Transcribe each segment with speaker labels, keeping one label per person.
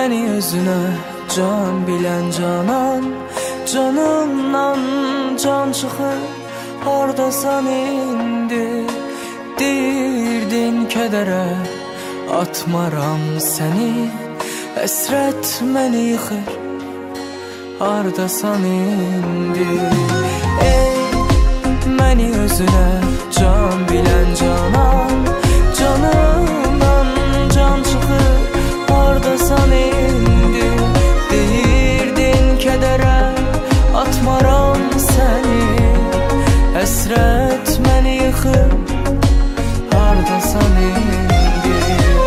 Speaker 1: Məni özünə can bilən canan, canımdan can çıxır. Hardasan indi, deyirdin kədərə, atmaram səni, həsrət məni yıxır. Hardasan indi, ey məni özünə can bilən canan, canımdan can çıxır. Hardasan indi, deyirdin kədərə, atmaram səni, həsrət məni yıxır. Hardasan indi,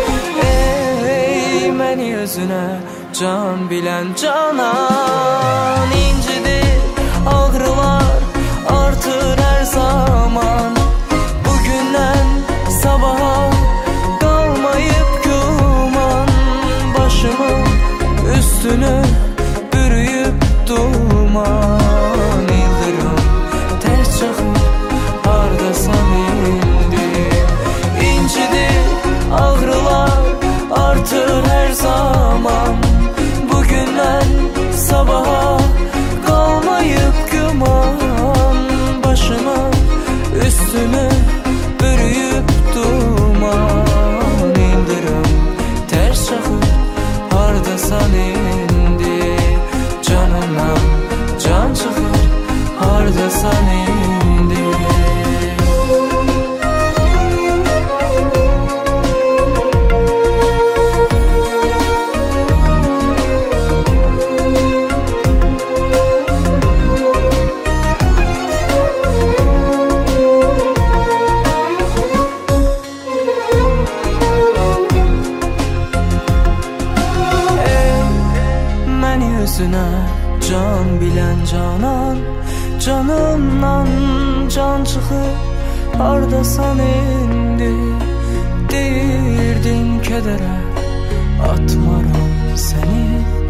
Speaker 1: ey məni özünə can bilən canan. İncidir ağrılar, artır hər zaman. Bugündən sabaha qalmayıb güman. Başımın üstünü bürüyüb duman. İldırım ters çaxır, hardasan indi. İncidir ağrılar, artır hər zaman. Bugündən sabaha qalmayıb güman. Başımın üstünü bürüyüb duman. İldırım ters çaxır, hardasan indi. Canımdan can çıxır, hardasan indi. Özünə can bilən canan, canımdan can çıxır. Hardasan indi, deyirdin kədərə, atmaram səni,